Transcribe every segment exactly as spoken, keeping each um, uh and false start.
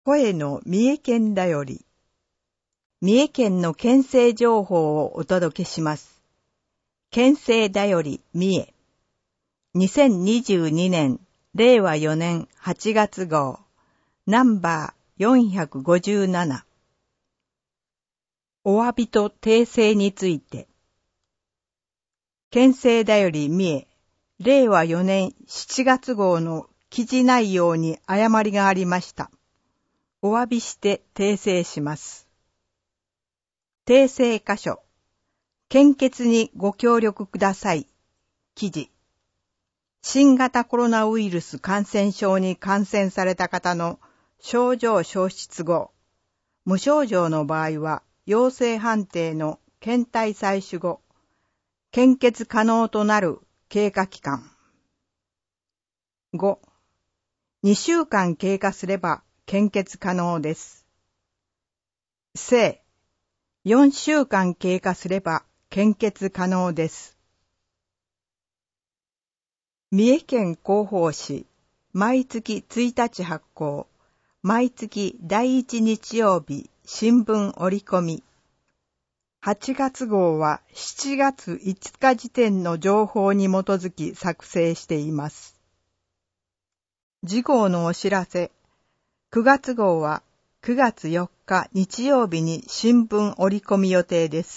声の三重県だより、三重県の県政情報をお届けします。県政だより三重。にせんにじゅうにねんれいわよねんはちがつ号、ナンバーよんひゃくごじゅうなな。お詫びと訂正について。県政だより三重、れいわよねんしちがつ号の記事内容に誤りがありました。お詫びして訂正します。訂正箇所。献血にご協力ください。記事。新型コロナウイルス感染症に感染された方の症状消失後、無症状の場合は陽性判定の検体採取後、献血可能となる経過期間。ご、にしゅうかん経過すれば献血可能です。正、よんしゅうかん経過すれば献血可能です。三重県広報誌、毎月ついたち発行、毎月だいいち日曜日、新聞折り込み。はちがつ号はしちがついつか時点の情報に基づき作成しています。次号のお知らせ。くがつ号はくがつよっか日曜日に新聞折り込み予定です。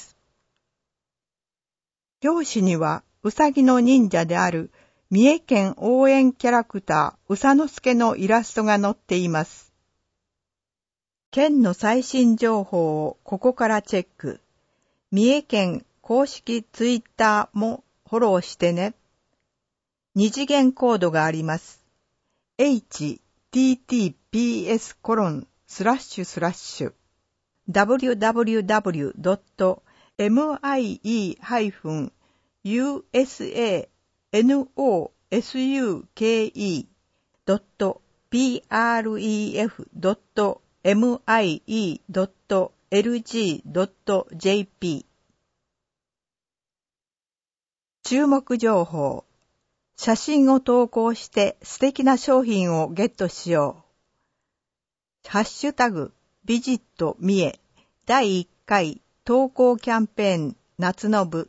表紙にはうさぎの忍者である三重県応援キャラクターうさのすけのイラストが載っています。県の最新情報をここからチェック。三重県公式ツイッターもフォローしてね。二次元コードがあります。エイチティーティーピーエスコロンスラッシュスラッシュダブリュダブリュダブリュドットミイハイフンユーエスエーエヌオーエスユーケーイードットピーアールイーエフドットミイドットエルジードットジェーピー。注目情報。写真を投稿して素敵な商品をゲットしよう。ハッシュタグビジット三重だいいっかい投稿キャンペーン夏の部。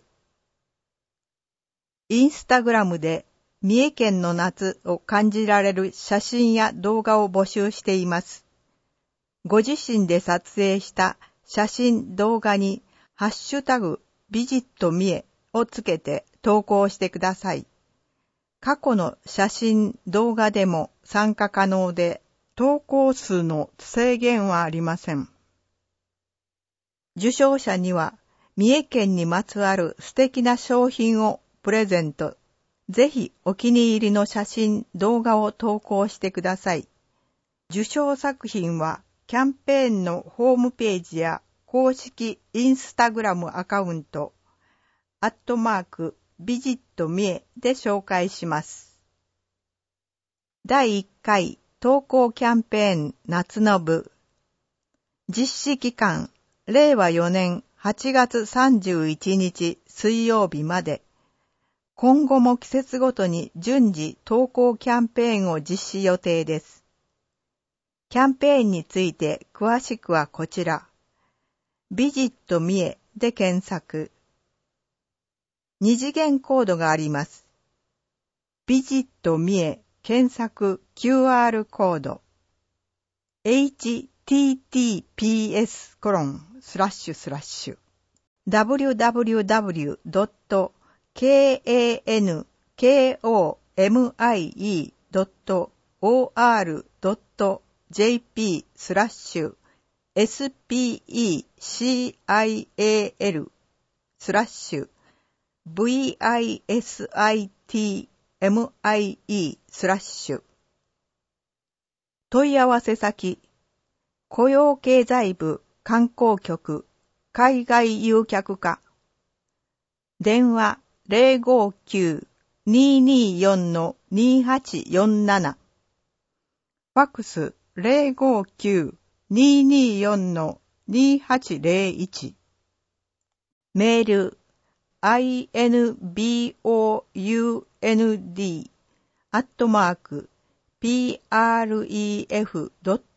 インスタグラムで三重県の夏を感じられる写真や動画を募集しています。ご自身で撮影した写真動画にハッシュタグビジット三重をつけて投稿してください。過去の写真動画でも参加可能で投稿数の制限はありません。受賞者には三重県にまつわる素敵な商品をプレゼント。ぜひお気に入りの写真動画を投稿してください。受賞作品はキャンペーンのホームページや公式インスタグラムアカウント、アットマーク、ビジット三重で紹介します。だいいっかい投稿キャンペーン夏の部。実施期間、れいわよねんはちがつさんじゅういちにち水曜日まで。今後も季節ごとに順次投稿キャンペーンを実施予定です。キャンペーンについて詳しくはこちら。ビジット三重で検索。二次元コードがあります。ビジット三重検索 キューアール コード。エイチティーティーピーエスコロンスラッシュスラッシュダブリュダブリュダブリュドットケーエーエヌケーオーエムアイイードットオーアールドットジェーピースラッシュエスピーイーシーアイエーエルスラッシュ ブイアイエスアイティーエムアイイー スラッシュ問い合わせ先雇用経済部観光局海外誘客課電話 ゼロごきゅう にーにーよん にーはちよんなな ファックス ゼロごきゅう にーにーよん にーはちゼロいちメール アイエヌビーオーユーエヌディー アットマーク ピーアールイーエフ ドット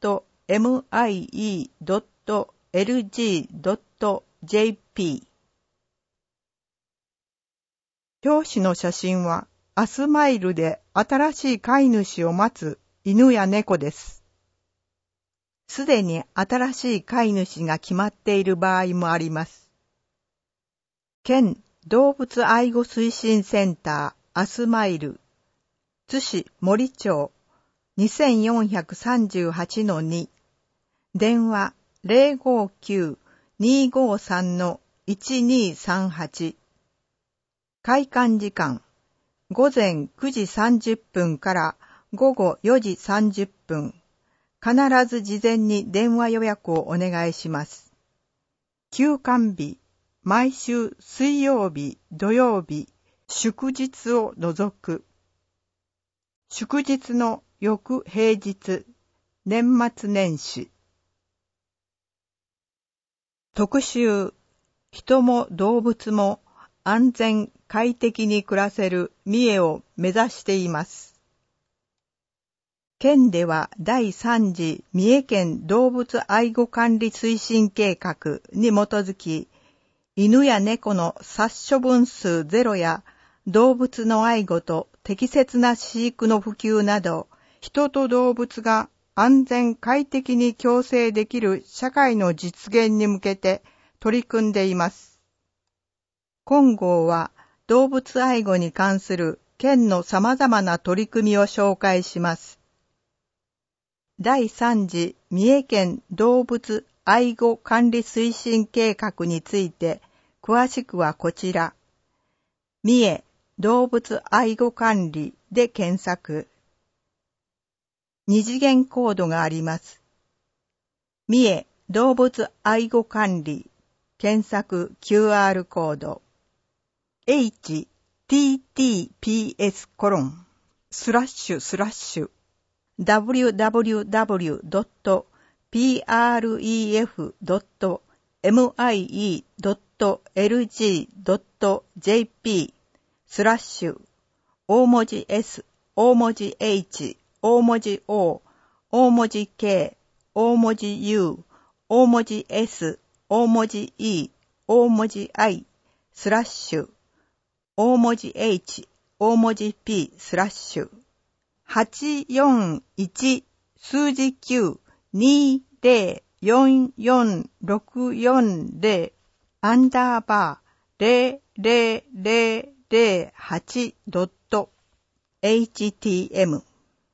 エムアイイードットエルジードットジェーピー 表紙の写真はアスマイルで新しい飼い主を待つ犬や猫です。すでに新しい飼い主が決まっている場合もあります。県動物愛護推進センターアスマイル、津市森町 にせんよんひゃくさんじゅうはちのに、電話 ゼロごきゅう にーごーさん いちにーさんはち、開館時間午前くじさんじゅっぷんから午後よじさんじゅっぷん、必ず事前に電話予約をお願いします。休館日、毎週水曜日、土曜日、祝日を除く。祝日の翌平日、年末年始。特集、人も動物も安全快適に暮らせる三重を目指しています。県では第三次三重県動物愛護管理推進計画に基づき、犬や猫の殺処分数ゼロや動物の愛護と適切な飼育の普及など、人と動物が安全快適に共生できる社会の実現に向けて取り組んでいます。今号は動物愛護に関する県の様々な取り組みを紹介します。第三次三重県動物愛護管理推進計画について詳しくはこちら、三重動物愛護管理で検索。二次元コードがあります。三重動物愛護管理検索 キューアール コード エイチティーティーピーエス コロンスラッシュスラッシュダブリューダブリューダブリュードットピーアールイーエフドットエムアイイードットエルジードットジェーピー スラッシュ大文字 S、大文字 H、大文字 O、大文字 K、大文字 U、大文字 S、大文字 E、大文字 I、スラッシュ大文字 H、大文字 P、スラッシュはちよんいち数字きゅうにゼロよんよんろくよんゼロアンダーバーゼロゼロゼロゼロはちドットエイチティーエム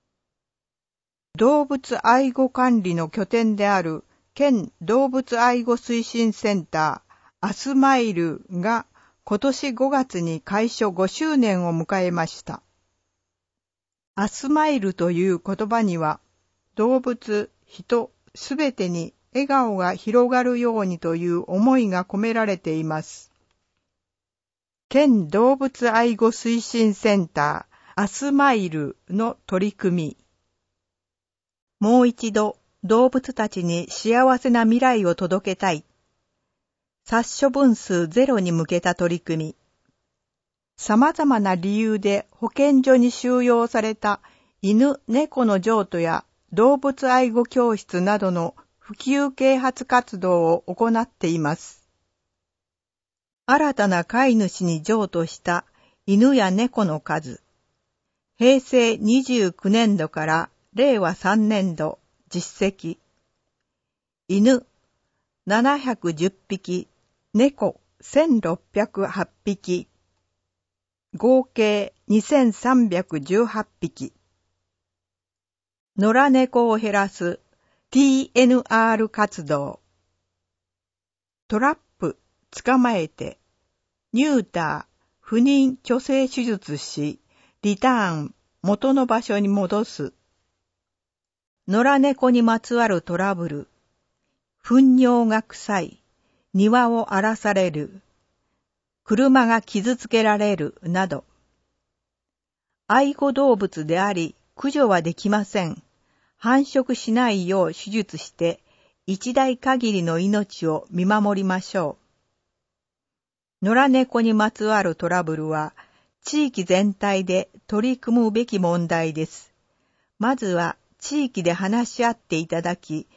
動物愛護管理の拠点である県動物愛護推進センターアスマイルが今年ごがつに開所ごしゅうねんを迎えました。アスマイルという言葉には、動物、人、すべてに笑顔が広がるようにという思いが込められています。県動物愛護推進センター、アスマイルの取り組み。もう一度、動物たちに幸せな未来を届けたい。殺処分数ゼロに向けた取り組み。様々な理由で保健所に収容された犬、猫の譲渡や動物愛護教室などの普及啓発活動を行っています。新たな飼い主に譲渡した犬や猫の数、へいせいにじゅうきゅうねんどかられいわさんねんど実績、犬ななひゃくじゅっぴき、猫せんろっぴゃくはちぴき、合計にせんさんびゃくじゅうはちぴき。野良猫を減らす ティーエヌアール 活動。トラップ、捕まえて、ニューター、不妊去勢手術し、リターン、元の場所に戻す。野良猫にまつわるトラブル。糞尿が臭い、庭を荒らされる。車が傷つけられるなど、愛護動物であり駆除はできません。繁殖しないよう手術して一代限りの命を見守りましょう。野良猫にまつわるトラブルは地域全体で取り組むべき問題です。まずは地域で話し合っていただき、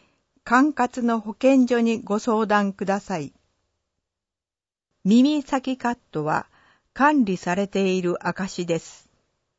管轄の保健所にご相談ください。耳先カットは管理されている証です。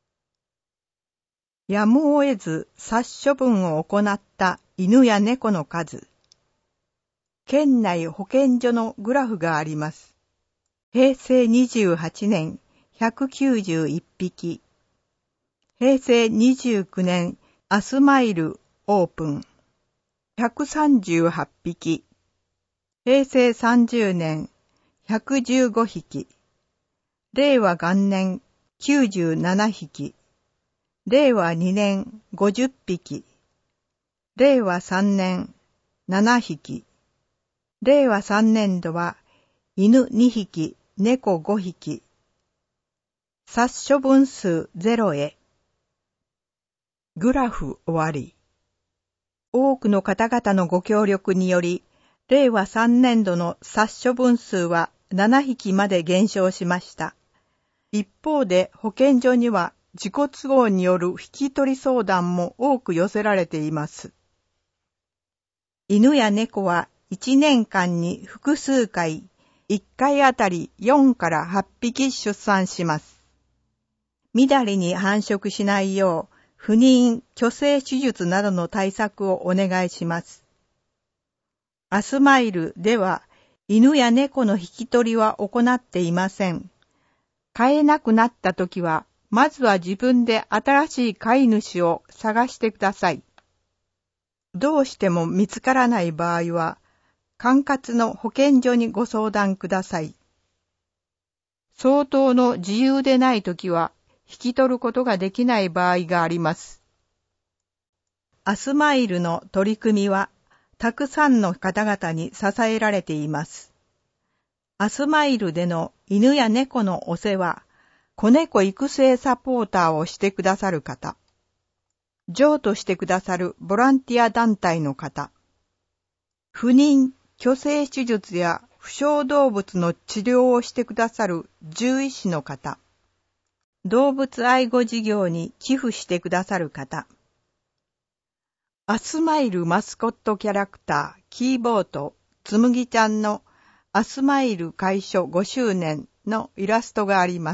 やむを得ず殺処分を行った犬や猫の数。県内保健所のグラフがあります。へいせいにじゅうはちねんひゃくきゅうじゅういちぴき。へいせいにじゅうきゅうねんアスマイルオープンひゃくさんじゅうはちぴき。へいせいさんじゅうねんひゃくじゅうごひき。れいわがんねんきゅうじゅうななひき。れいわにねんごじゅっぴき。れいわさんねんななひき。れいわさんねんどは犬にひき、猫ごひき。殺処分数ゼロへ。グラフ終わり。多くの方々のご協力により、れいわさんねんどの殺処分数はななひきまで減少しました。一方で保健所には自己都合による引き取り相談も多く寄せられています。犬や猫はいちねんかんに複数回、いっかいあたりよんからはっぴき出産します。みだりに繁殖しないよう、不妊、去勢手術などの対策をお願いします。アスマイルでは、犬や猫の引き取りは行っていません。飼えなくなったときは、まずは自分で新しい飼い主を探してください。どうしても見つからない場合は、管轄の保健所にご相談ください。相当の自由でないときは、引き取ることができない場合があります。アスマイルの取り組みは、たくさんの方々に支えられています。アスマイルでの犬や猫のお世話、子猫育成サポーターをしてくださる方、譲渡してくださるボランティア団体の方、不妊、去勢手術や負傷動物の治療をしてくださる獣医師の方、動物愛護事業に寄付してくださる方、アスマイルマスコットキャラクター、キーボート、つむぎちゃんのアスマイル開所ごしゅうねんのイラストがあります。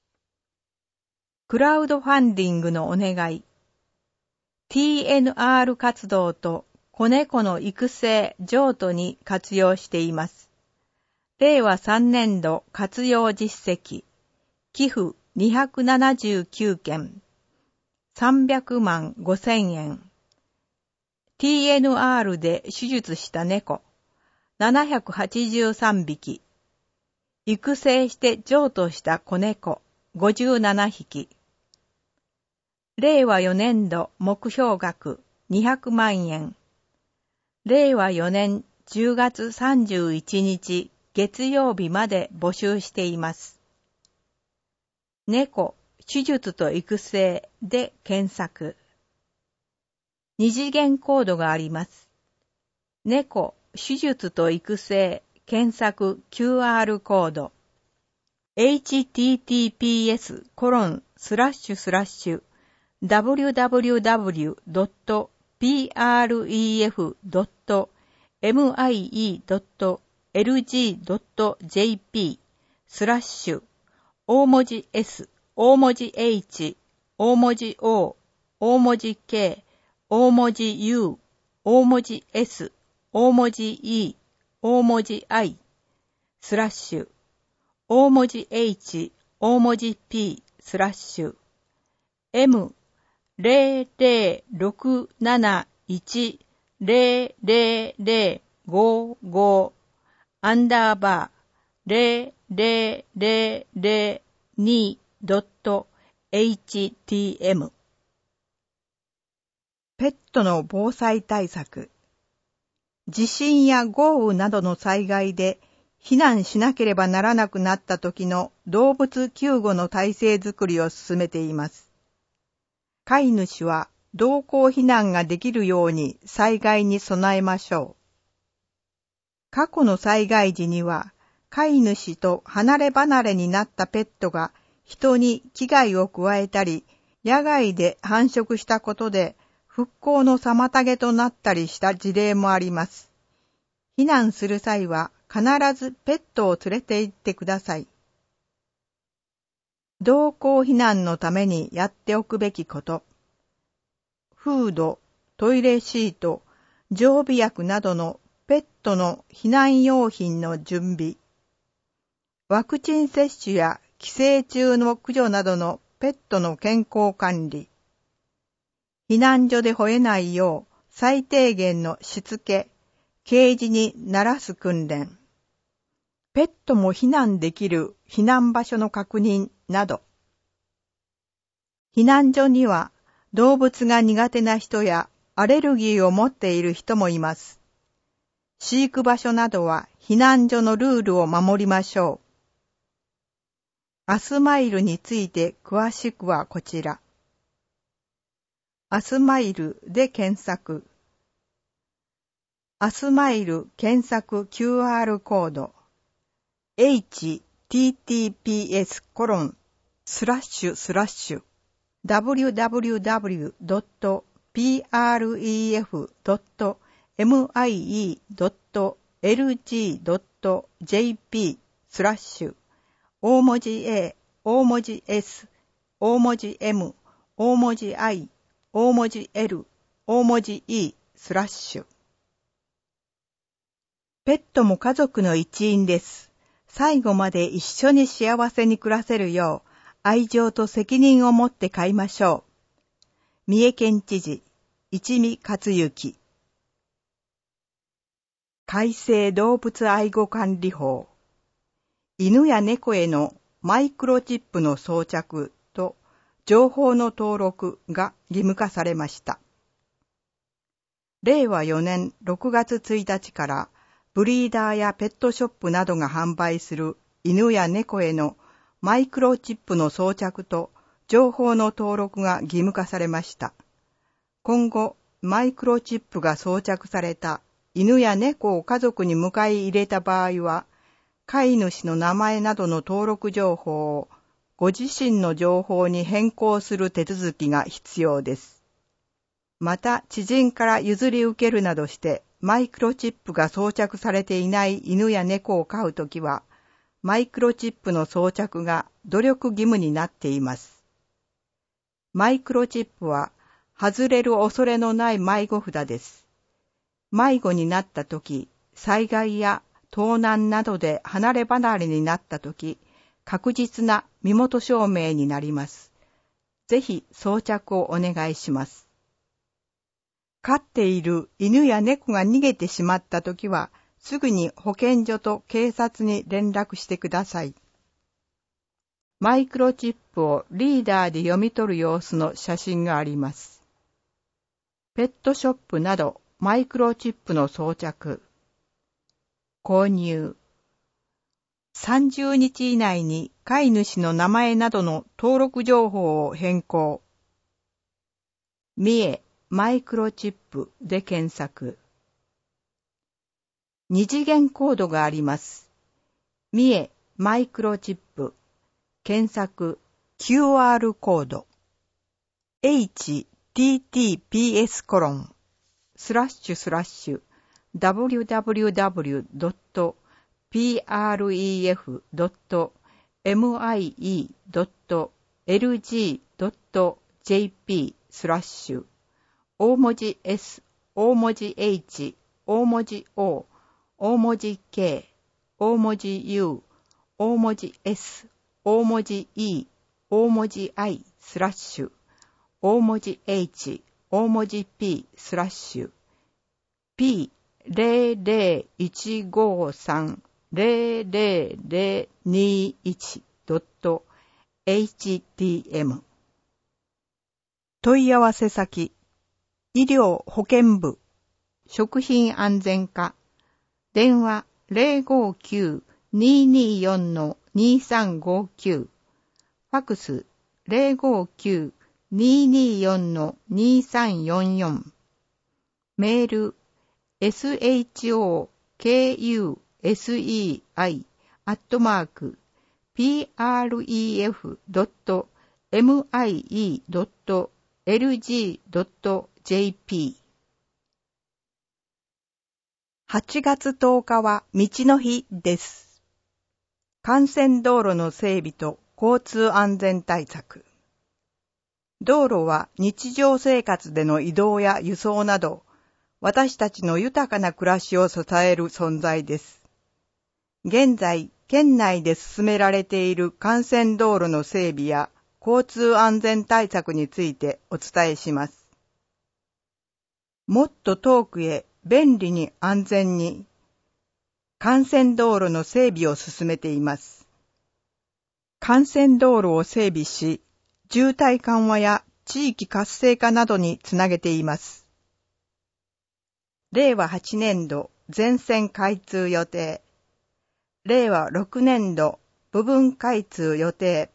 クラウドファンディングのお願い。ティーエヌアール 活動と子猫の育成譲渡に活用しています。れいわさんねんど活用実績。寄付にひゃくななじゅうきゅうけん。さんびゃくまんごせんえん。ティーエヌアール で手術した猫。ななひゃくはちじゅうさんびき。育成して譲渡した子猫。ごじゅうななひき。れいわよねんど目標額にひゃくまんえん。れいわよねんじゅうがつさんじゅういちにち月曜日まで募集しています。猫、手術と育成で検索。二次元コードがあります。猫、手術と育成検索 キューアール コード。エイチティーティーピーエスコロンスラッシュスラッシュダブリューダブリューダブリュードットピーアールイーエフドットエムアイイードットエルジードットジェーピー スラッシュ大文字 S、大文字 H、大文字 O、大文字 K、大文字 U、大文字 S、大文字 E、大文字 I、スラッシュ、大文字 H、大文字 P、スラッシュ、M、ゼロゼロろくなないちゼロゼロゼロごごアンダーバーゼロゼロゼロゼロにドットエイチティーエム ペットの防災対策。地震や豪雨などの災害で避難しなければならなくなった時の動物救護の体制づくりを進めています。飼い主は同行避難ができるように災害に備えましょう。過去の災害時には、飼い主と離れ離れになったペットが人に危害を加えたり、野外で繁殖したことで復興の妨げとなったりした事例もあります。避難する際は必ずペットを連れて行ってください。同行避難のためにやっておくべきこと。フード、トイレシート、常備薬などのペットの避難用品の準備。ワクチン接種や寄生虫の駆除などのペットの健康管理。避難所で吠えないよう最低限のしつけ、ケージに慣らす訓練。ペットも避難できる避難場所の確認など。避難所には動物が苦手な人やアレルギーを持っている人もいます。飼育場所などは避難所のルールを守りましょう。アスマイルについて詳しくはこちら。アスマイルで検索。アスマイル検索 キューアール コード。エイチティーティーピーエスコロンスラッシュスラッシュダブリューダブリューダブリュードットピーアールイーエフドットエムアイイードットエルジードットジェーピー スラッシュ大文字 A、大文字 S、大文字 M、大文字 I、大文字 L、大文字 E スラッシュ。ペットも家族の一員です。最後まで一緒に幸せに暮らせるよう愛情と責任を持って飼いましょう。三重県知事、一見勝之。改正動物愛護管理法。犬や猫へのマイクロチップの装着と情報の登録が義務化されました。れいわよねんろくがつついたちからブリーダーやペットショップなどが販売する犬や猫へのマイクロチップの装着と情報の登録が義務化されました。今後、マイクロチップが装着された犬や猫を家族に迎え入れた場合は、飼い主の名前などの登録情報をご自身の情報に変更する手続きが必要です。また、知人から譲り受けるなどしてマイクロチップが装着されていない犬や猫を飼うときは、マイクロチップの装着が努力義務になっています。マイクロチップは外れる恐れのない迷子札です。迷子になったとき、災害や盗難などで離れ離れになったとき、確実な身元証明になります。ぜひ装着をお願いします。飼っている犬や猫が逃げてしまったときは、すぐに保健所と警察に連絡してください。マイクロチップをリーダーで読み取る様子の写真があります。ペットショップなどマイクロチップの装着。購入。さんじゅうにち以内に飼い主の名前などの登録情報を変更。三重マイクロチップで検索。二次元コードがあります。三重マイクロチップ検索 キューアール コード エイチティーティーピーエスコロンスラッシュスラッシュダブリューダブリューダブリュードットピーアールイーエフドットエムアイイードットエルジードットジェーピー スラッシュ大文字 S、大文字 H、大文字 O、大文字 K、大文字 U、大文字 S、大文字 E、大文字 I スラッシュ、大文字 H、大文字 P スラッシュ、P ゼロゼロいちごさんゼロゼロゼロにいちドットエイチティーエム 問い合わせ先医療保健部食品安全課電話 ゼロごきゅう にーにーよん にーさんごきゅう ファクス ゼロごきゅう にーにーよん にーさんよんよん メール ショクセイ アットマーク ピーアールイーエフ ドット エムアイイー ドット エルジー ドットジェーピー。はちがつとおかは道の日です。幹線道路の整備と交通安全対策。道路は日常生活での移動や輸送など、私たちの豊かな暮らしを支える存在です。現在、県内で進められている幹線道路の整備や交通安全対策についてお伝えします。もっと遠くへ便利に安全に幹線道路の整備を進めています。幹線道路を整備し、渋滞緩和や地域活性化などにつなげています。れいわはちねんど全線開通予定。れいわろくねんど部分開通予定。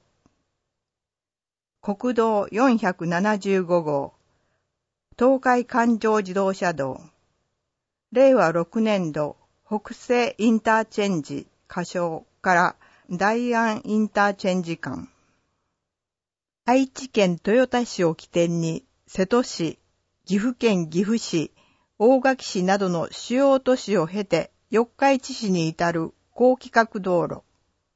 国道よんひゃくななじゅうごごう、東海環状自動車道。れいわろくねんど北西インターチェンジ仮称から大安インターチェンジ間。愛知県豊田市を起点に瀬戸市、岐阜県岐阜市、大垣市などの主要都市を経て四日市市に至る高規格道路。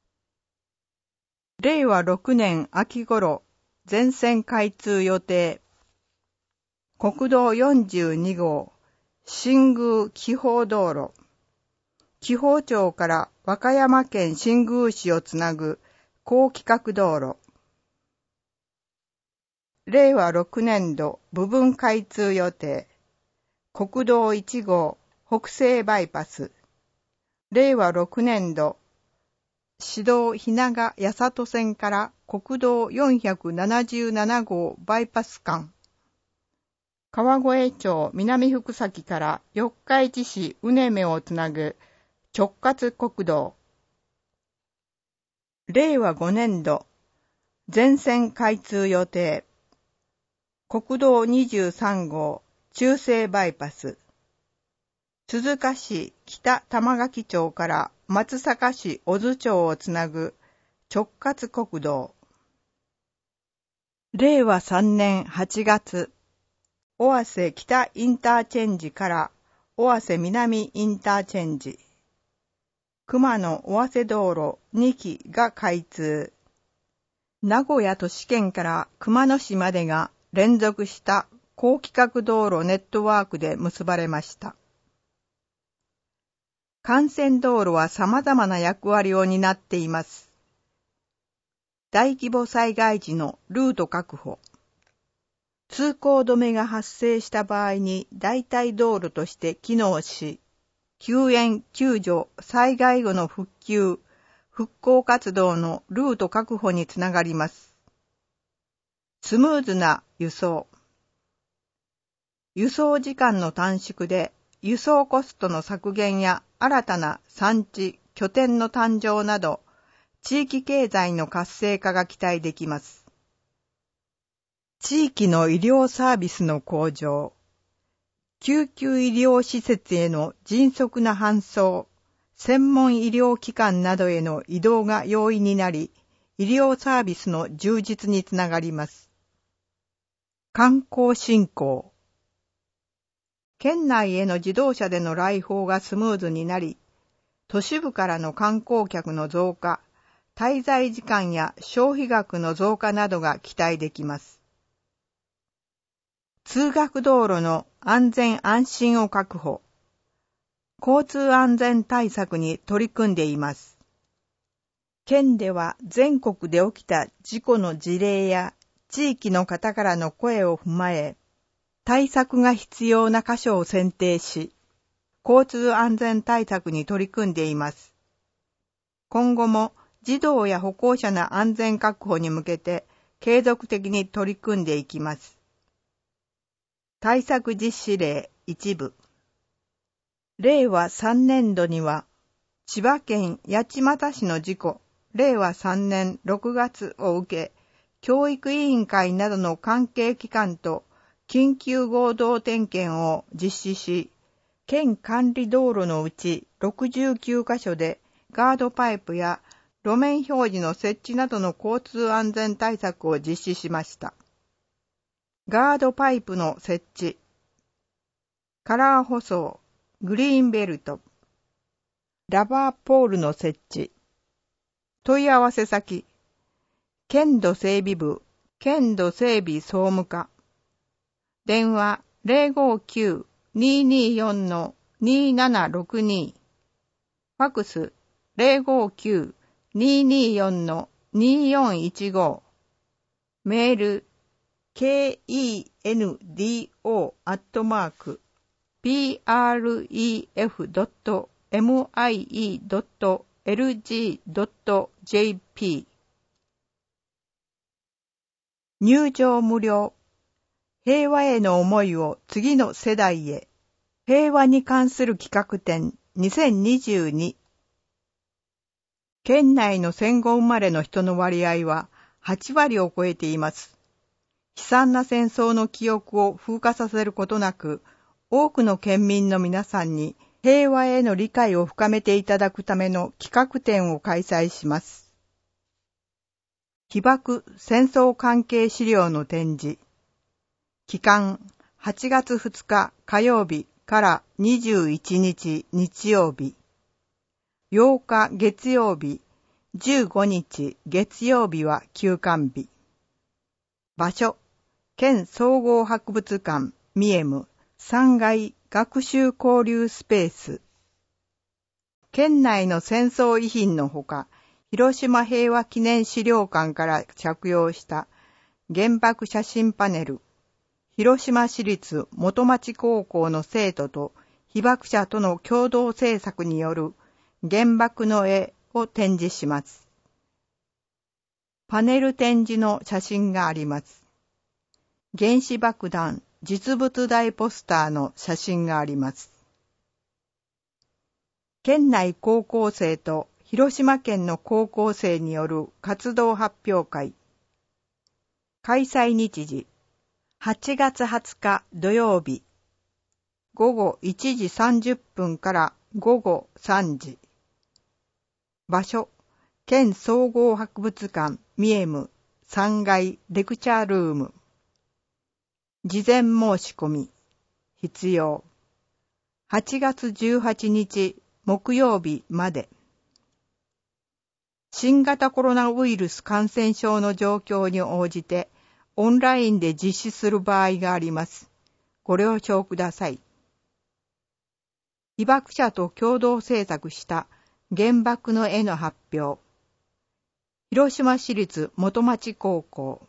れいわろくねん秋頃全線開通予定。国道よんじゅうにごう新宮紀宝道路。紀宝町から和歌山県新宮市をつなぐ高規格道路。れいわろくねんど部分開通予定。国道いちごう北西バイパス。れいわろくねんど市道日永八郷線から国道よんひゃくななじゅうななごうバイパス間。川越町南福崎から四日市市うねめをつなぐ直轄国道。れいわごねんど全線開通予定。国道にじゅうさんごう中西バイパス。鈴鹿市北玉垣町から松阪市小津町をつなぐ直轄国道。れいわさんねんはちがつ、尾鷲北インターチェンジから尾鷲南インターチェンジ。熊野尾鷲道路にきが開通。名古屋都市圏から熊野市までが連続した高規格道路ネットワークで結ばれました。幹線道路は様々な役割を担っています。大規模災害時のルート確保。通行止めが発生した場合に代替道路として機能し、救援・救助・災害後の復旧・復興活動のルート確保につながります。スムーズな輸送。輸送時間の短縮で輸送コストの削減や新たな産地・拠点の誕生など、地域経済の活性化が期待できます。地域の医療サービスの向上。救急医療施設への迅速な搬送、専門医療機関などへの移動が容易になり、医療サービスの充実につながります。観光振興。県内への自動車での来訪がスムーズになり、都市部からの観光客の増加、滞在時間や消費額の増加などが期待できます。通学道路の安全安心を確保。交通安全対策に取り組んでいます。県では全国で起きた事故の事例や地域の方からの声を踏まえ、対策が必要な箇所を選定し、交通安全対策に取り組んでいます。今後も児童や歩行者の安全確保に向けて継続的に取り組んでいきます。対策実施例一部。れいわさんねんどには、千葉県八街市の事故、れいわさんねんろくがつを受け、教育委員会などの関係機関と緊急合同点検を実施し、県管理道路のうちろくじゅうきゅうかしょでガードパイプや路面表示の設置などの交通安全対策を実施しました。ガードパイプの設置、 カラー舗装、グリーンベルト、ラバーポールの設置、問い合わせ先、県土整備部、県土整備総務課、電話 ゼロごきゅう にーにーよん にーななろくに、ファックス ゼロごきゅう にーにーよん にーよんいちご、メール ケンド アットマーク プレフ ドット ミイ ドット エルジー ドット ジェーピー 入場無料。平和への思いを次の世代へ。平和に関する企画展にせんにじゅうに。県内の戦後生まれの人の割合ははちわりを超えています。悲惨な戦争の記憶を風化させることなく、多くの県民の皆さんに平和への理解を深めていただくための企画展を開催します。被爆戦争関係資料の展示。期間はちがつふつか火曜日からにじゅういちにち日曜日。ようか月曜日、じゅうごにち月曜日は休館日。場所、県総合博物館ミエムさんがい学習交流スペース。県内の戦争遺品のほか、広島平和記念資料館から着用した原爆写真パネル、広島市立元町高校の生徒と被爆者との共同制作による原爆の絵を展示します。パネル展示の写真があります。原子爆弾実物大ポスターの写真があります。県内高校生と広島県の高校生による活動発表会。開催日時、はちがつはつか土曜日、ごごいちじさんじゅっぷんからごごさんじ。場所、県総合博物館ミエムさんがいレクチャールーム。事前申し込み、必要。はちがつじゅうはちにち木曜日まで。新型コロナウイルス感染症の状況に応じてオンラインで実施する場合があります。ご了承ください。被爆者と共同制作した原爆の絵の発表。広島市立元町高校。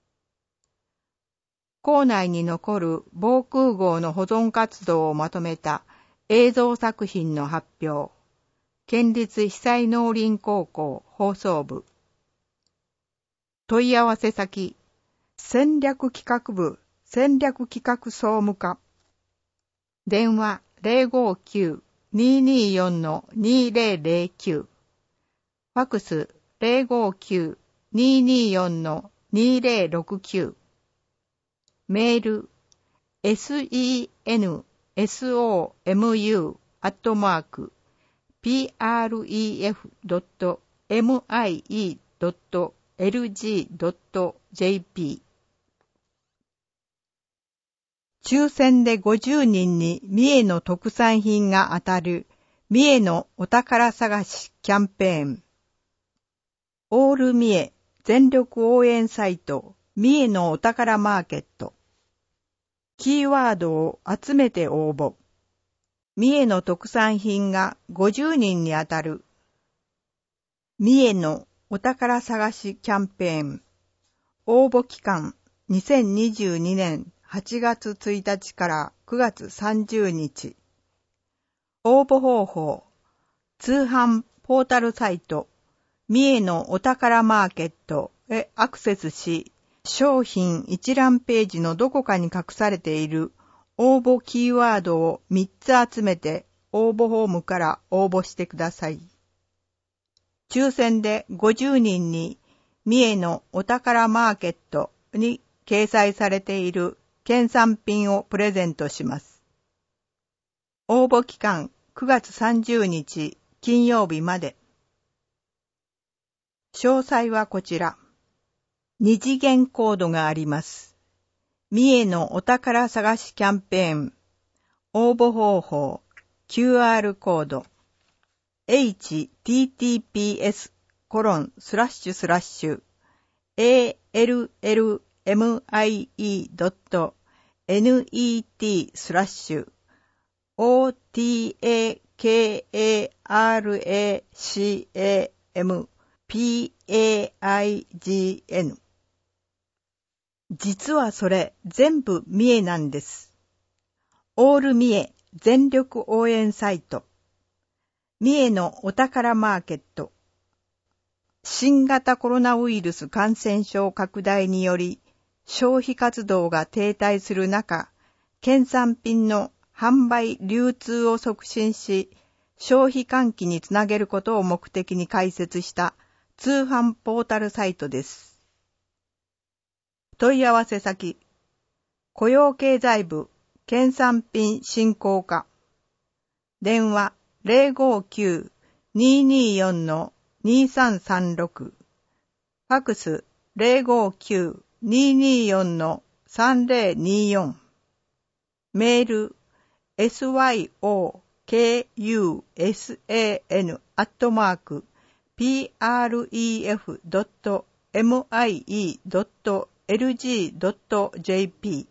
校内に残る防空壕の保存活動をまとめた映像作品の発表。県立被災農林高校放送部。問い合わせ先、戦略企画部戦略企画総務課。電話 ゼロごきゅう にーにーよん にーぜろぜろきゅう。ファックス ゼロごきゅう にーにーよん にーぜろろくきゅう。メール センソム アットマーク プレフ ドット ミイ ドット エルジー ドット ジェーピー。抽選でごじゅうにんに三重の特産品が当たる三重のお宝探しキャンペーン。オール三重全力応援サイト三重のお宝マーケット。キーワードを集めて応募。三重の特産品がごじゅうにんに当たる。三重のお宝探しキャンペーン。応募期間にせんにじゅうにねんはちがつついたちからくがつさんじゅうにち。応募方法。通販ポータルサイト三重のお宝マーケットへアクセスし、商品一覧ページのどこかに隠されている応募キーワードをみっつ集めて応募フォームから応募してください。抽選でごじゅうにんに三重のお宝マーケットに掲載されている県産品をプレゼントします。応募期間くがつさんじゅうにち金曜日まで。詳細はこちら。二次元コードがあります。三重のお宝探しキャンペーン。 応募方法、キューアール コード、エイチティーティーピーエスコロンスラッシュスラッシュ エーエルエルエムアイイードットネット スラッシュ オーティーエーケーエーアールエーシーエーエムピーエーアイジーエヌ。実はそれ全部三重なんです。オール三重全力応援サイト。三重のお宝マーケット。新型コロナウイルス感染症拡大により消費活動が停滞する中、県産品の販売流通を促進し、消費喚起につなげることを目的に開設した通販ポータルサイトです。問い合わせ先、雇用経済部県産品振興課。電話 ゼロごきゅう にーにーよん にーさんさんろく。ファクス ゼロごきゅう にーにーよん さんぜろにーよん。メール エスワイオーケーユーエスエーエヌ アットマーク ピーアールイーエフ ドット エムアイイー ドット エルジー ドット ジェーピー。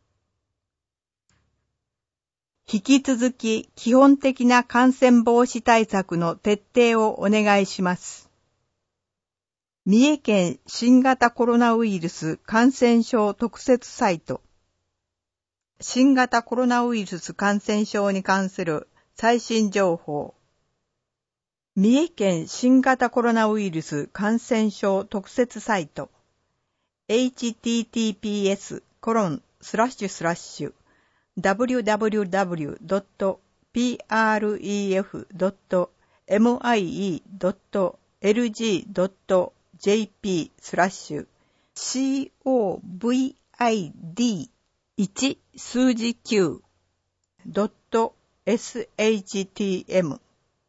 引き続き基本的な感染防止対策の徹底をお願いします。三重県新型コロナウイルス感染症特設サイト。新型コロナウイルス感染症に関する最新情報。三重県新型コロナウイルス感染症特設サイト。エイチティーティーピーエスコロンスラッシュスラッシュ ダブリューダブリューダブリュー ドット ピーアールイーエフ ドット エムアイイー ドット エルジー ドット ジェーピー スラッシュ シーオーブイアイディーいち 数字きゅう ドット エスエイチティーエム。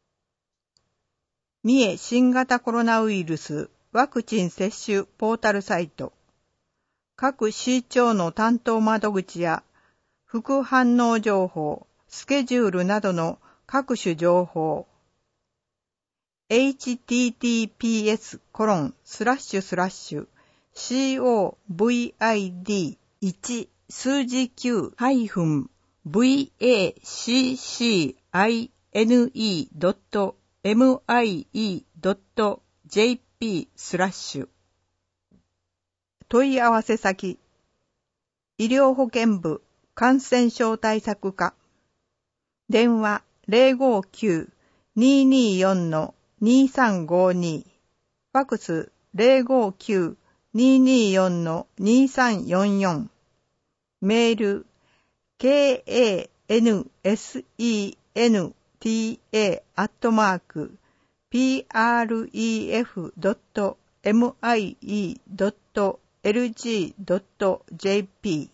三重新型コロナウイルスワクチン接種ポータルサイト。各市町の担当窓口や副反応情報、スケジュールなどの各種情報。エイチティーティーピーエスコロンスラッシュスラッシュ シーオーブイアイディーいち 数字きゅう ハイフン ブイエーシーシーアイエヌイー ドット エムアイイー ドット ジェーピー スラッシュ。問い合わせ先、医療保険部感染症対策課。電話 ゼロごきゅう にーにーよん にーさんごに。ファクス ゼロごきゅう にーにーよん にーさんよんよん。メール ケーエーエヌエスイーエヌティーエー アットマーク ピーアールイーエフ ドット エムアイイー ドット エルジー ドット ジェーピー。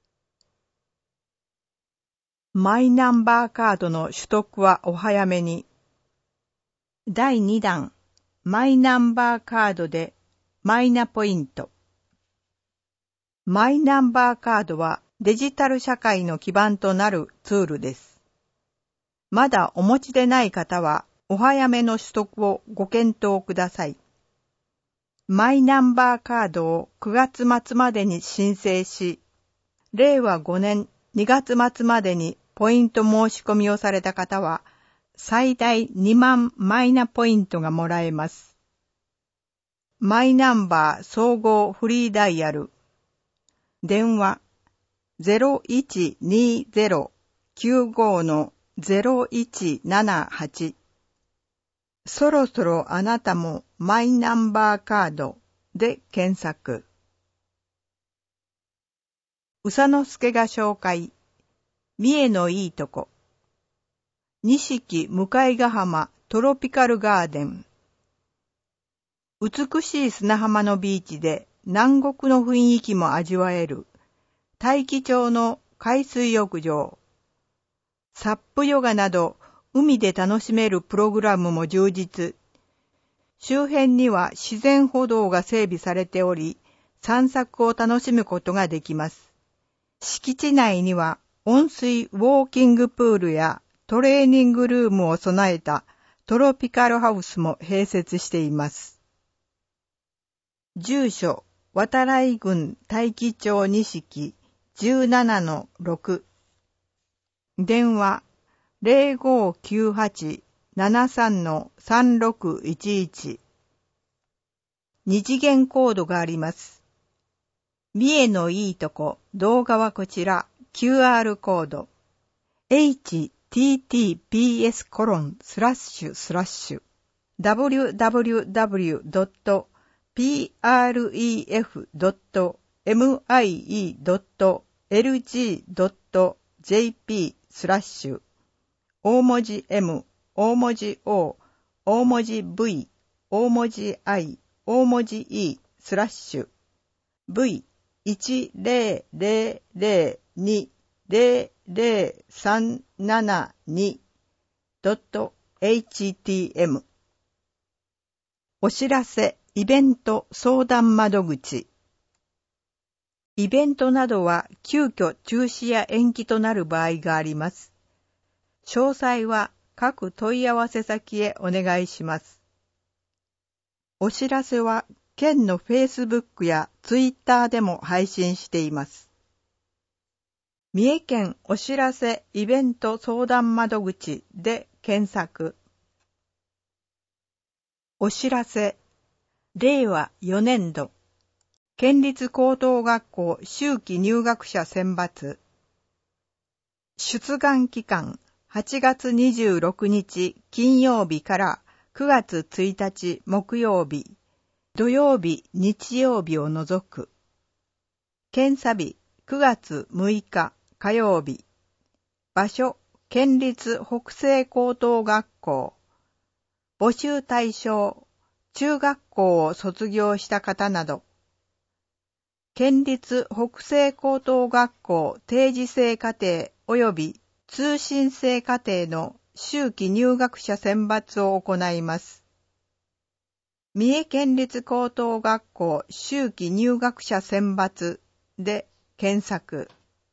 マイナンバーカードの取得はお早めに。だいにだん、マイナンバーカードでマイナポイント。マイナンバーカードはデジタル社会の基盤となるツールです。まだお持ちでない方はお早めの取得をご検討ください。マイナンバーカードをくがつまつまでに申請し、れいわごねんにがつまつまでにポイント申し込みをされた方は、最大にまんマイナポイントがもらえます。マイナンバー総合フリーダイヤル。電話 ゼロいちにーゼロ きゅうご ゼロいちななはち。そろそろあなたもマイナンバーカードで検索。宇佐之助が紹介。三重のいいとこ。錦向ヶ浜トロピカルガーデン。美しい砂浜のビーチで南国の雰囲気も味わえる大樹町の海水浴場。サップヨガなど海で楽しめるプログラムも充実。周辺には自然歩道が整備されており、散策を楽しむことができます。敷地内には温水ウォーキングプールやトレーニングルームを備えたトロピカルハウスも併設しています。住所、渡来郡大樹町西じゅうななのろく。電話、ゼロごきゅうはち ななさんのさんろくいちいち。二次元コードがあります。三重のいいとこ、動画はこちら、キューアール コード。エイチティーティーピーエス コロンスラッシュスラッシュ ダブリュダブリュダブリュドットピーアールイーエフドットエムアイイードットエルジードットジェーピー スラッシュ大文字 M、大文字 O、大文字 V、大文字 I、大文字 E スラッシュ ブイいちゼロゼロゼロにゼロゼロさんななにドットエイチティーエム お知らせ、イベント相談窓口。イベントなどは急遽中止や延期となる場合があります。詳細は各問い合わせ先へお願いします。お知らせは県の Facebook や Twitter でも配信しています。三重県お知らせイベント相談窓口で検索。お知らせ、れいわよねんど、県立高等学校秋季入学者選抜。出願期間、はちがつにじゅうろくにち金曜日からくがつついたち木曜日、土曜日、日曜日を除く。検査日、くがつむいか火曜日。場所、県立北西高等学校。募集対象、中学校を卒業した方など。県立北西高等学校定時制課程及び通信制課程の秋季入学者選抜を行います。三重県立高等学校秋季入学者選抜で検索。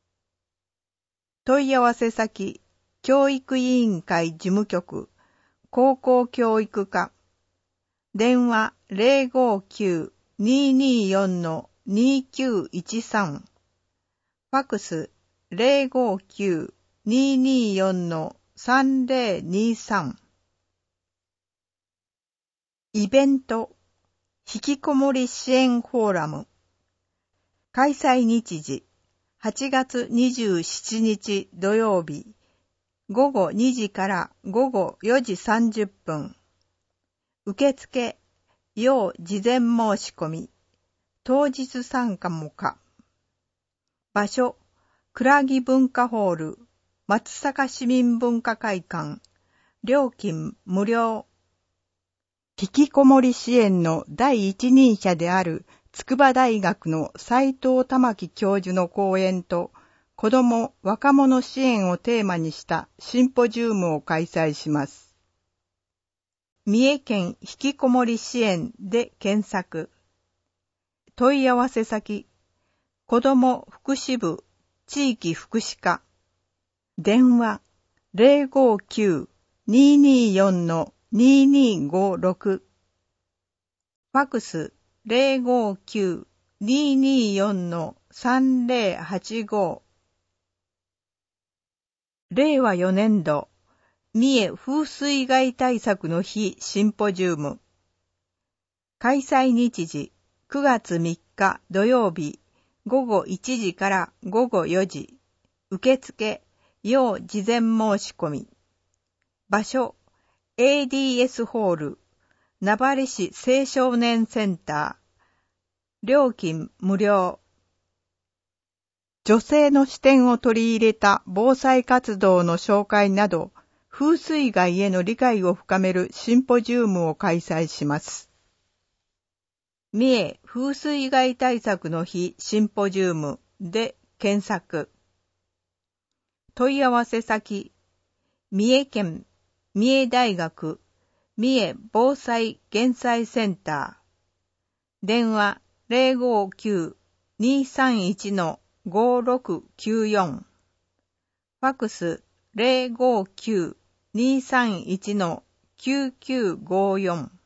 問い合わせ先、教育委員会事務局、高校教育課。電話 ゼロごきゅう にーにーよん にーきゅういちさん。ファクス ゼロごきゅう にーにーよん さんゼロにさん。イベント、ひきこもり支援フォーラム。開催日時、はちがつにじゅうしちにち土曜日、ごごにじからごごよじさんじゅっぷん。受付、要事前申し込み、当日参加も可。場所、倉木文化ホール、松阪市民文化会館。料金無料。ひきこもり支援の第一人者である筑波大学の斉藤玉樹教授の講演と子ども・若者支援をテーマにしたシンポジウムを開催します。三重県ひきこもり支援で検索。問い合わせ先、子ども福祉部地域福祉課。電話 ゼロごきゅう にーにーよん にーにーごろく。ファクス ゼロごきゅう にーにーよん さんゼロはちご。れいわよねんど三重風水害対策の日シンポジウム。開催日時くがつみっか土曜日ごごいちじからごごよじ。受付、要事前申し込み。場所、エーディーエス ホール、名張市青少年センター。料金無料。女性の視点を取り入れた防災活動の紹介など、風水害への理解を深めるシンポジウムを開催します。三重風水害対策の日シンポジウムで検索。問い合わせ先、三重県三重大学三重防災減災センター。電話 ゼロごきゅう にーさんいち ごろくきゅうよん。 ファクス ゼロごきゅう にさんいち きゅうきゅうごよん。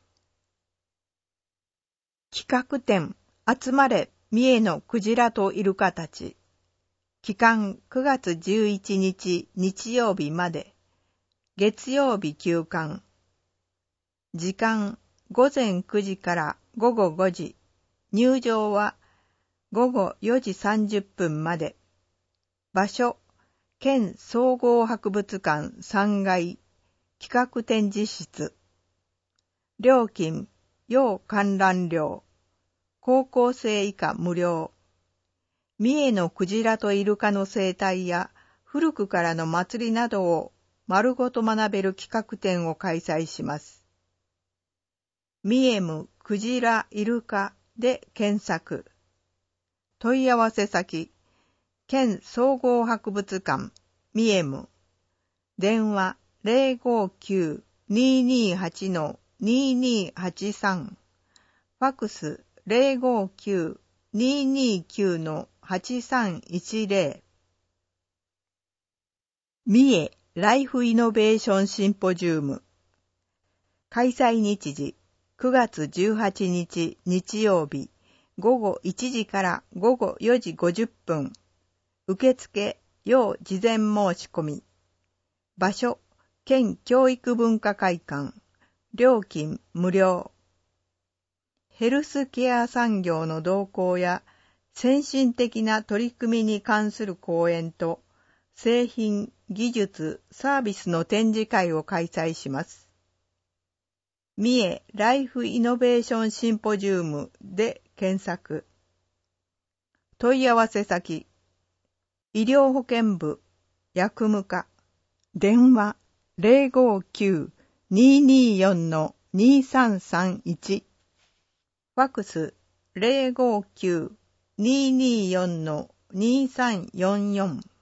企画展集まれ三重のクジラとイルカたち。期間くがつじゅういちにち日曜日まで。月曜日休館。時間ごぜんくじからごごごじ。入場はごごよじさんじゅっぷんまで。場所県総合博物館さんがい企画展示室。料金要観覧料。高校生以下無料。三重のクジラとイルカの生態や古くからの祭りなどを丸ごと学べる企画展を開催します。三重むクジライルカで検索。問い合わせ先、県総合博物館三重む。電話ゼロごきゅう にーにーはち にーにーはちさん。ファクスゼロごきゅう にーにーきゅう はちさんいちゼロ。三重ライフイノベーションシンポジウム。開催日時くがつじゅうはちにち日曜日ごごいちじからごごよじごじゅっぷん。受付要事前申し込み。場所県教育文化会館。料金無料。ヘルスケア産業の動向や先進的な取り組みに関する講演と製品、技術、サービスの展示会を開催します。三重ライフイノベーションシンポジウムで検索。問い合わせ先、医療保健部、薬務課、電話ゼロごきゅう にーにーよん にーさんさんいち。ファクスゼロごきゅう にーにーよん にーさんよんよん。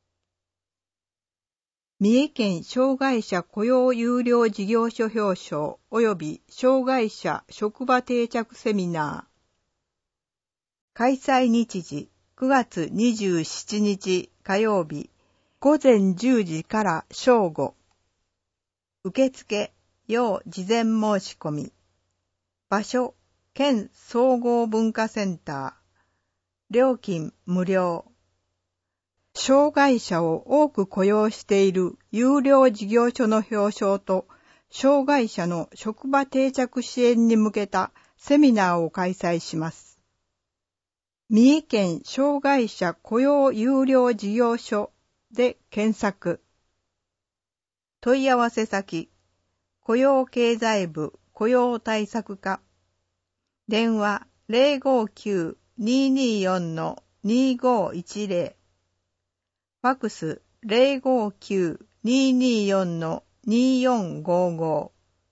三重県障害者雇用有料事業所表彰及び障害者職場定着セミナー。開催日時くがつにじゅうしちにち火曜日ごぜんじゅうじから正午。受付要事前申し込み。場所県総合文化センター。料金無料。障害者を多く雇用している有料事業所の表彰と、障害者の職場定着支援に向けたセミナーを開催します。三重県障害者雇用有料事業所で検索。問い合わせ先、雇用経済部雇用対策課。電話ゼロごきゅう にーにーよん にーごいちゼロ。ファクスゼロごきゅう にーにーよん にーよんごご。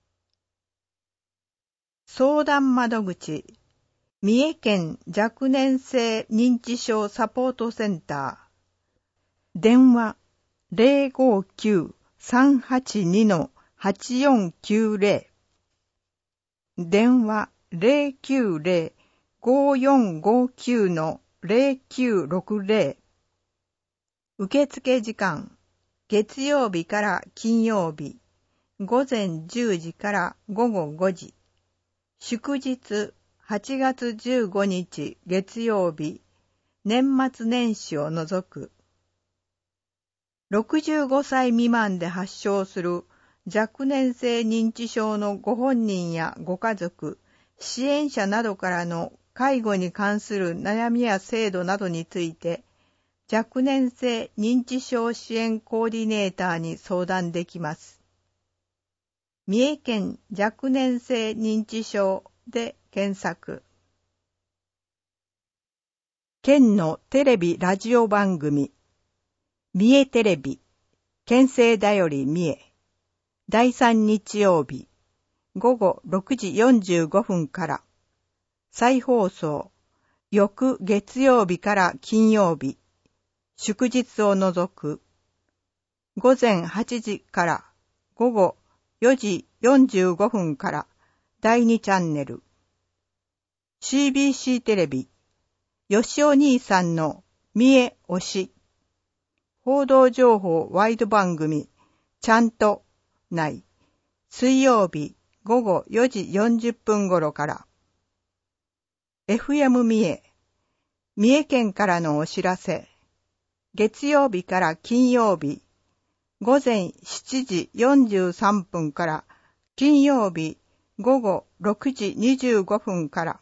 相談窓口、三重県若年性認知症サポートセンター。電話ゼロごきゅう さんはちに はちよんきゅうゼロ。電話ゼロきゅうゼロ ごよんごきゅう ゼロきゅうろくゼロ。受付時間、月曜日から金曜日、ごぜんじゅうじからごごごじ。祝日、はちがつじゅうごにち月曜日、年末年始を除く。ろくじゅうごさい未満で発症する若年性認知症のご本人やご家族、支援者などからの介護に関する悩みや制度などについて、若年性認知症支援コーディネーターに相談できます。三重県若年性認知症で検索。県のテレビラジオ番組、三重テレビ、県政だより三重、だいさん日曜日、ごごろくじよんじゅうごふんから、再放送、翌月曜日から金曜日、祝日を除く、ごぜんはちじからごごよじよんじゅうごふんからだいにチャンネル、シービーシー テレビ、よしお兄さんの三重推し、 報道情報ワイド番組、ちゃんとない、水曜日午後よじよんじゅっぷん頃から。エフエム 三重、三重県からのお知らせ。月曜日から金曜日、午前しちじよんじゅうさんぷんから、金曜日午後ろくじにじゅうごふんから。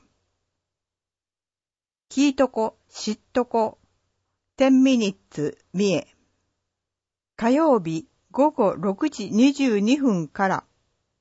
聞いとこ、知っとこ、じゅうミニッツ三重。火曜日午後ろくじにじゅうにふんから。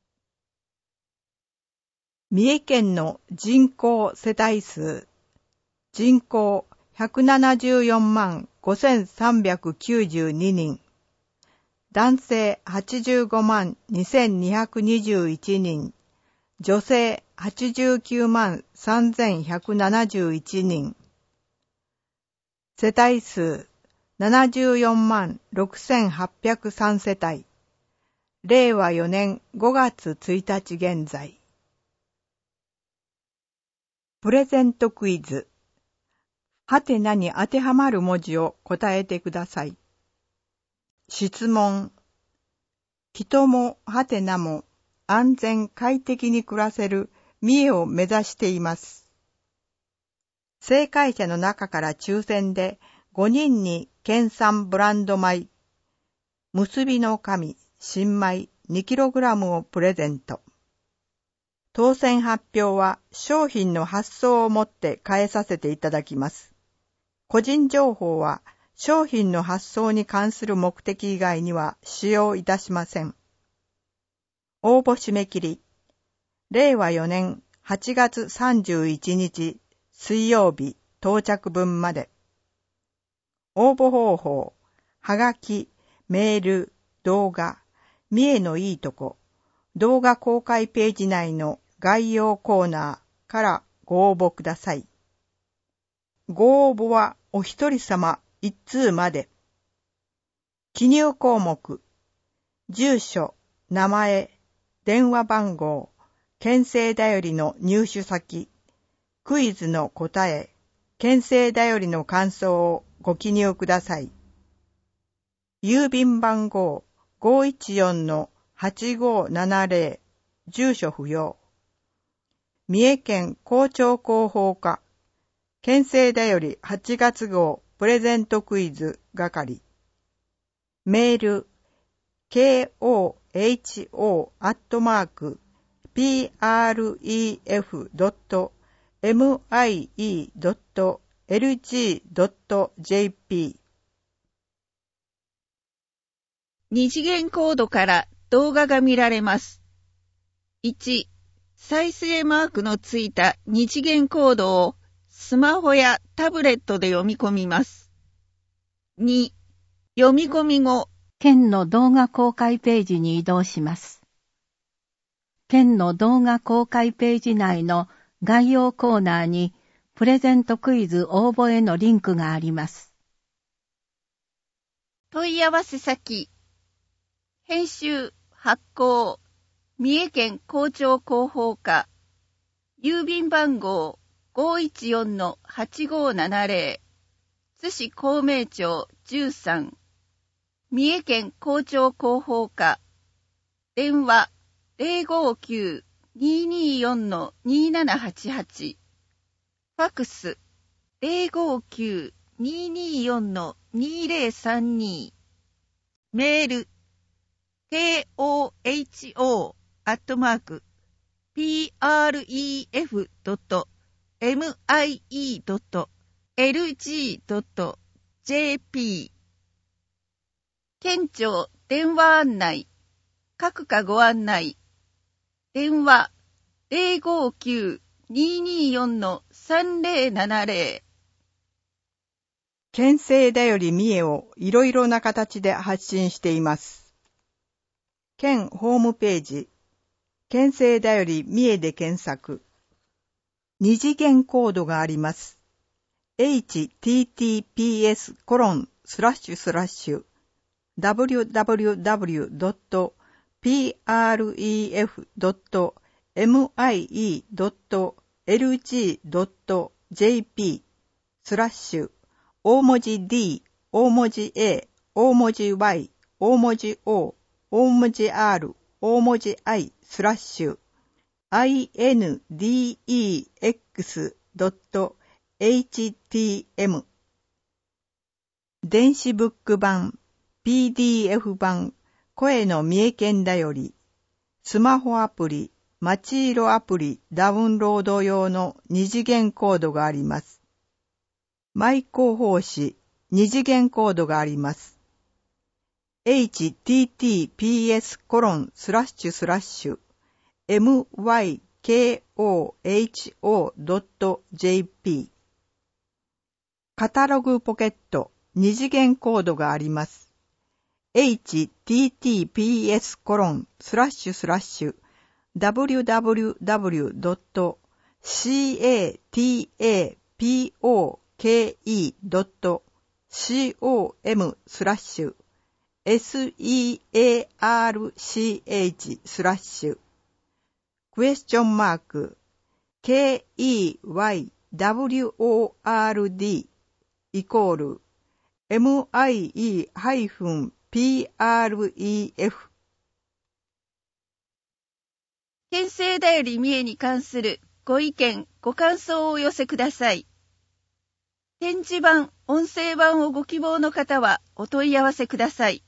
三重県の人口世帯数。人口ひゃくななじゅうよんまんごせんさんびゃくきゅうじゅうににん。男性はちじゅうごまんにせんにひゃくにじゅういちにん。女性はちじゅうきゅうまんさんぜんひゃくななじゅういちにん。世帯数ななじゅうよんまんろくせんはっぴゃくさんせたい。れいわよねんごがつついたち現在。プレゼントクイズ。はてなに当てはまる文字を答えてください。質問。人もはてなも安全快適に暮らせる三重を目指しています。正解者の中から抽選でごにんに県産ブランド米、結びの神、新米 にキログラム をプレゼント。当選発表は商品の発送をもって返させていただきます。個人情報は商品の発送に関する目的以外には使用いたしません。応募締め切り、れいわよねんはちがつさんじゅういちにち水曜日到着分まで。応募方法、はがき、メール、動画、三重のいいとこ、動画公開ページ内の概要コーナーからご応募ください。ご応募はお一人様一通まで。記入項目、住所、名前、電話番号、県政だよりの入手先、クイズの答え、県政だよりの感想をご記入ください。郵便番号 ごいちよんのはちごーななぜろ、住所不要。三重県校長広報課、県政だよりはちがつ号プレゼントクイズ係。メール、ケーオーエイチオー アットマーク、ピーアールイーエフ ドット エムアイイー ドット エルジー ドット ジェーピー。 二次元コードから動画が見られます。いち、再生マークのついた二次元コードをスマホやタブレットで読み込みます。に、読み込み後、 県の動画公開ページに移動します。県の動画公開ページ内の概要コーナーにプレゼントクイズ応募へのリンクがあります。 問い合わせ先、編集、発行、三重県校長広報課、郵便番号 ごいちよんのはちごーななぜろ、津市公明町じゅうさん、三重県校長広報課、電話 ゼロごきゅう にーにーよんのにーななはちはち、ファックス ゼロごきゅう にーにーよんのにーぜろさんに、メール、ケーオーエイチオー アットマーク、ピーアールイーエフ ドット エムアイイー ドット エルジー ドット ジェーピー。県庁電話案内、各課ご案内、電話 ゼロごきゅう にーにーよんのさんぜろななぜろ。 県政だより三重をいろいろな形で発信しています。県ホームページ、県政だより三重で検索。二次元コードがあります。エイチティーティーピーエスコロンスラッシュスラッシュダブリューダブリューダブリュードットピーアールイーエフドットエムアイイードットエルジードットジェーピー スラッシュ大文字 D、大文字 A、 大文字 Y、大文字 O、大文字 R、大文字 I、スラッシュ、index.htm。電子ブック版、ピーディーエフ 版、声の三重県だより、スマホアプリ、まちいろアプリダウンロード用の二次元コードがあります。マイ広報誌、二次元コードがあります。エイチティーティーピーエスコロンスラッシュスラッシュエムワイケーオーエイチオードットジェーピー カタログポケット二次元コードがあります。エイチティーティーピーエスコロンスラッシュスラッシュダブリューダブリューダブリュードットカタログスラッシュセアールシーエイチスラッシュクエスチョンマーク ケーイーワイダブリューオーアールディー イコール エムアイイーピーアールイーエフ。 県政だより三重に関するご意見ご感想をお寄せください。展示版音声版をご希望の方はお問い合わせください。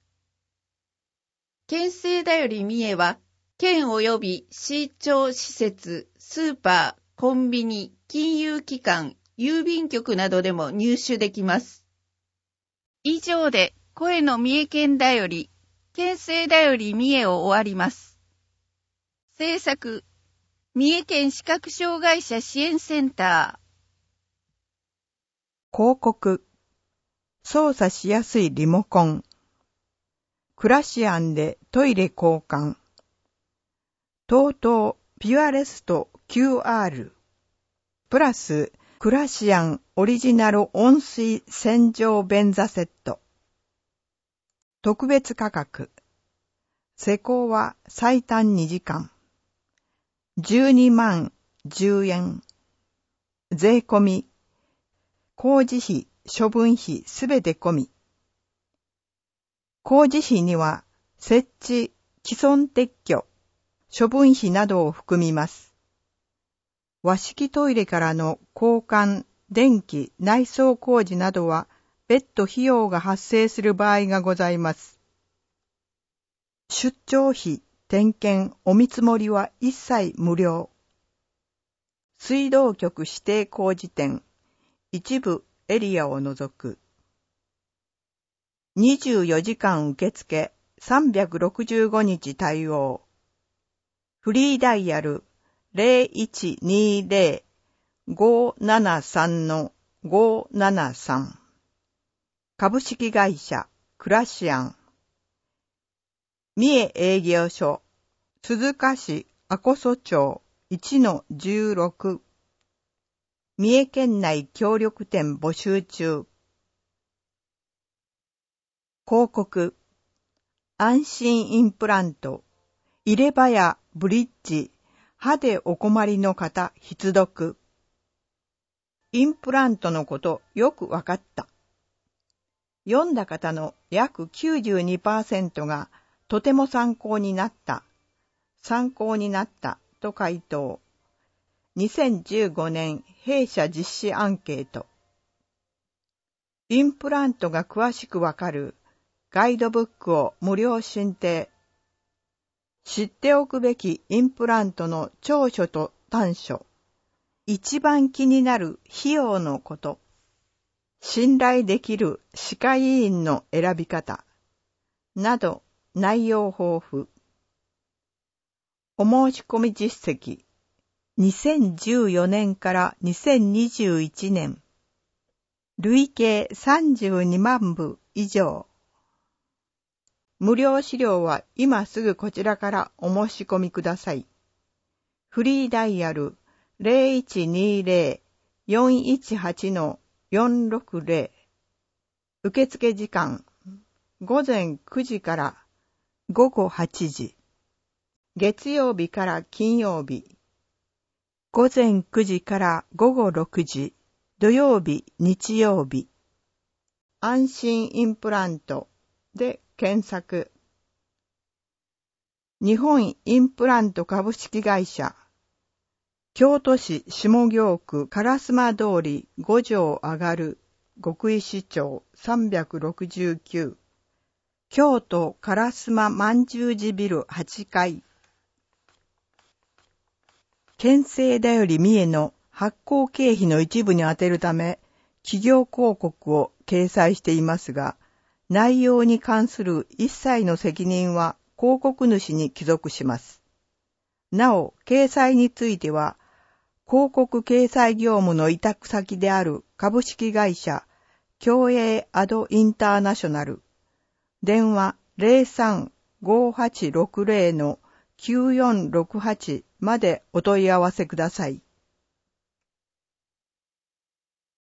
県政だより三重は県及び市町施設、スーパー、コンビニ、金融機関、郵便局などでも入手できます。以上で声の三重県だより、県政だより三重を終わります。制作、三重県視覚障害者支援センター。広告。操作しやすいリモコン。クラシアンでトイレ交換。TOTOピュアレスト キューアール プラスクラシアンオリジナル温水洗浄便座セット。特別価格。施工は最短にじかん。じゅうにまんじゅうえん。税込み。工事費、処分費すべて込み。工事費には設置、既存撤去、処分費などを含みます。和式トイレからの交換、電気、内装工事などは別途費用が発生する場合がございます。出張費、点検、お見積もりは一切無料。水道局指定工事店、一部エリアを除く。にじゅうよじかん受付、さんびゃくろくじゅうごにち対応。フリーダイヤル ゼロいちにゼロ ごーななさん ごーななさん。株式会社クラシアン。三重営業所、鈴鹿市阿古蘇町 いちのじゅうろく。三重県内協力店募集中。広告。安心インプラント。入れ歯やブリッジ、歯でお困りの方必読。インプラントのことよくわかった。読んだ方の約 きゅうじゅうにパーセント がとても参考になった、参考になったと回答。にせんじゅうごねん弊社実施アンケート。インプラントが詳しくわかるガイドブックを無料申請。知っておくべきインプラントの長所と短所。一番気になる費用のこと。信頼できる歯科医院の選び方。など内容豊富。お申し込み実績。にせんじゅうよねんからにせんにじゅういちねん。累計さんじゅうにまんぶ以上。無料資料は今すぐこちらからお申し込みください。フリーダイヤル ゼロいちにゼロ よんいちはち よんろくゼロ。受付時間ごぜんくじからごごはちじ。月曜日から金曜日。ごぜんくじからごごろくじ。土曜日、日曜日。 安心インプラントで検索。日本インプラント株式会社、京都市下京区烏丸通りご条上がる極意支庁さんびゃくろくじゅうきゅう、京都烏丸満十寺ビルはちかい。県政だより三重の発行経費の一部に充てるため、企業広告を掲載していますが、内容に関する一切の責任は広告主に帰属します。なお、掲載については、広告掲載業務の委託先である株式会社、共栄アドインターナショナル、電話 ゼロさん ごはちろくゼロ のきゅうよんろくはち までお問い合わせください。